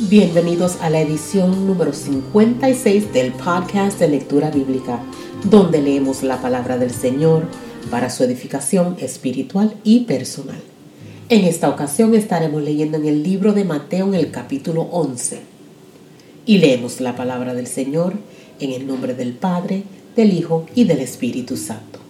Bienvenidos a la edición número 56 del podcast de lectura bíblica, donde leemos la palabra del Señor para su edificación espiritual y personal. En esta ocasión estaremos leyendo en el libro de Mateo en el capítulo 11 y leemos la palabra del Señor en el nombre del Padre, del Hijo y del Espíritu Santo.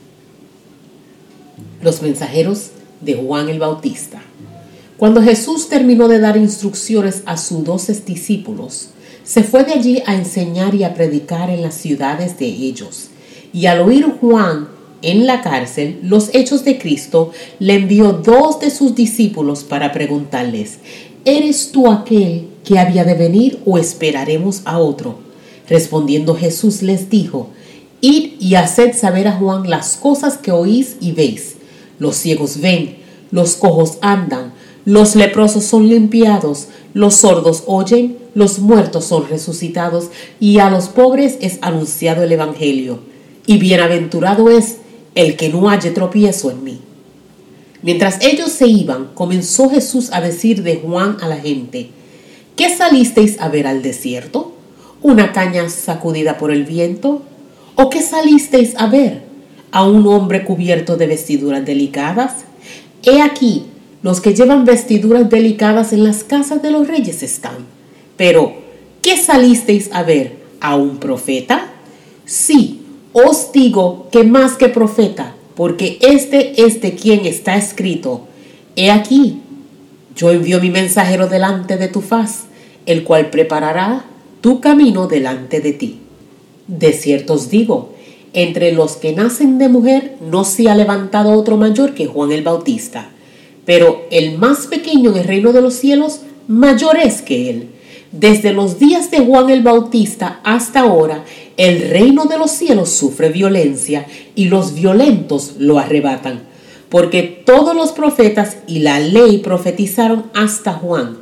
Los mensajeros de Juan el Bautista. Cuando Jesús terminó de dar instrucciones a sus 12 discípulos, se fue de allí a enseñar y a predicar en las ciudades de ellos. Y al oír Juan en la cárcel los hechos de Cristo, le envió 2 de sus discípulos para preguntarles: ¿eres tú aquel que había de venir o esperaremos a otro? Respondiendo Jesús les dijo: id y haced saber a Juan las cosas que oís y veis. Los ciegos ven, los cojos andan, los leprosos son limpiados, los sordos oyen, los muertos son resucitados, y a los pobres es anunciado el evangelio. Y bienaventurado es el que no halle tropiezo en mí. Mientras ellos se iban, comenzó Jesús a decir de Juan a la gente: ¿qué salisteis a ver al desierto? ¿Una caña sacudida por el viento? ¿O qué salisteis a ver? ¿A un hombre cubierto de vestiduras delicadas? He aquí, los que llevan vestiduras delicadas en las casas de los reyes están. Pero, ¿qué salisteis a ver? ¿A un profeta? Sí, os digo que más que profeta, porque este es de quien está escrito: he aquí, yo envío mi mensajero delante de tu faz, el cual preparará tu camino delante de ti. De cierto os digo, entre los que nacen de mujer no se ha levantado otro mayor que Juan el Bautista. Pero el más pequeño en el reino de los cielos, mayor es que él. Desde los días de Juan el Bautista hasta ahora, el reino de los cielos sufre violencia y los violentos lo arrebatan. Porque todos los profetas y la ley profetizaron hasta Juan.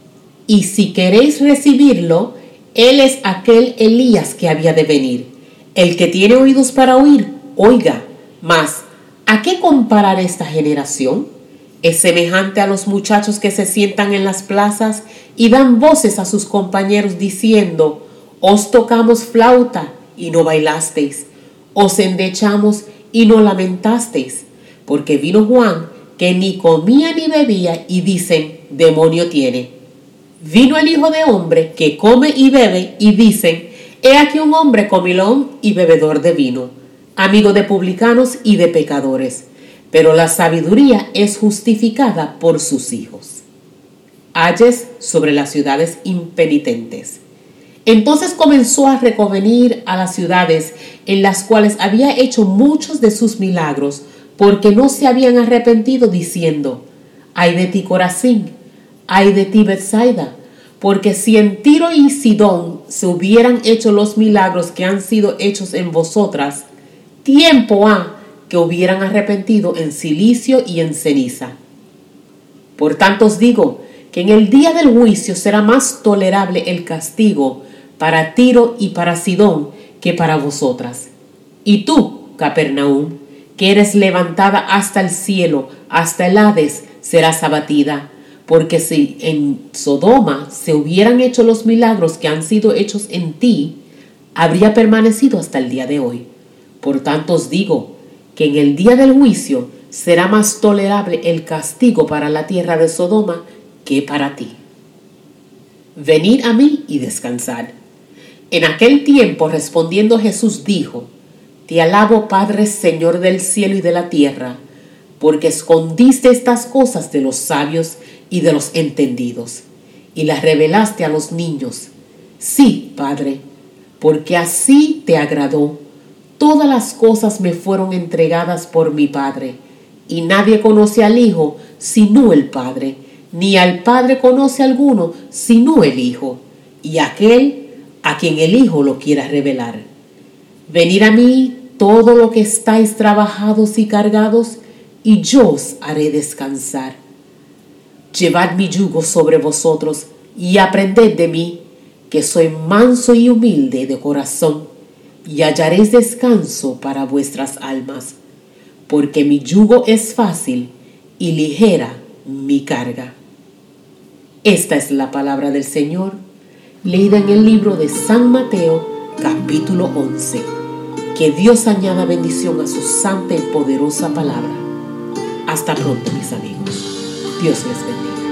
Y si queréis recibirlo, él es aquel Elías que había de venir. El que tiene oídos para oír, oiga. Mas, ¿a qué comparar esta generación? Es semejante a los muchachos que se sientan en las plazas y dan voces a sus compañeros diciendo: os tocamos flauta y no bailasteis, os endechamos y no lamentasteis. Porque vino Juan, que ni comía ni bebía, y dicen: demonio tiene. Vino el Hijo de Hombre, que come y bebe, y dicen: he aquí un hombre comilón y bebedor de vino, amigo de publicanos y de pecadores. Pero la sabiduría es justificada por sus hijos. Ayes sobre las ciudades impenitentes. Entonces comenzó a reconvenir a las ciudades en las cuales había hecho muchos de sus milagros, porque no se habían arrepentido, diciendo: ay de ti, Corazín, ay de ti, Betsaida, porque si en Tiro y Sidón se hubieran hecho los milagros que han sido hechos en vosotras, tiempo ha que hubieran arrepentido en cilicio y en ceniza. Por tanto os digo que en el día del juicio será más tolerable el castigo para Tiro y para Sidón que para vosotras. Y tú, Capernaum, que eres levantada hasta el cielo, hasta el Hades, serás abatida. Porque si en Sodoma se hubieran hecho los milagros que han sido hechos en ti, habría permanecido hasta el día de hoy. Por tanto os digo que en el día del juicio será más tolerable el castigo para la tierra de Sodoma que para ti. Venid a mí y descansad. En aquel tiempo, respondiendo Jesús, dijo: te alabo, Padre, Señor del cielo y de la tierra, porque escondiste estas cosas de los sabios y de los entendidos, y las revelaste a los niños. Sí, Padre, porque así te agradó. Todas las cosas me fueron entregadas por mi Padre, y nadie conoce al Hijo sino el Padre, ni al Padre conoce alguno sino el Hijo, y aquel a quien el Hijo lo quiera revelar. Venid a mí todo lo que estáis trabajados y cargados, y yo os haré descansar. Llevad mi yugo sobre vosotros y aprended de mí, que soy manso y humilde de corazón, y hallaréis descanso para vuestras almas, porque mi yugo es fácil y ligera mi carga. Esta es la palabra del Señor, leída en el libro de San Mateo, capítulo 11. Que Dios añada bendición a su santa y poderosa palabra. Hasta pronto, mis amigos. Dios les bendiga.